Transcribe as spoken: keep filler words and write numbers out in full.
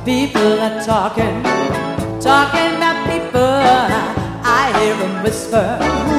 People are talking, talking about people. I hear them whisper.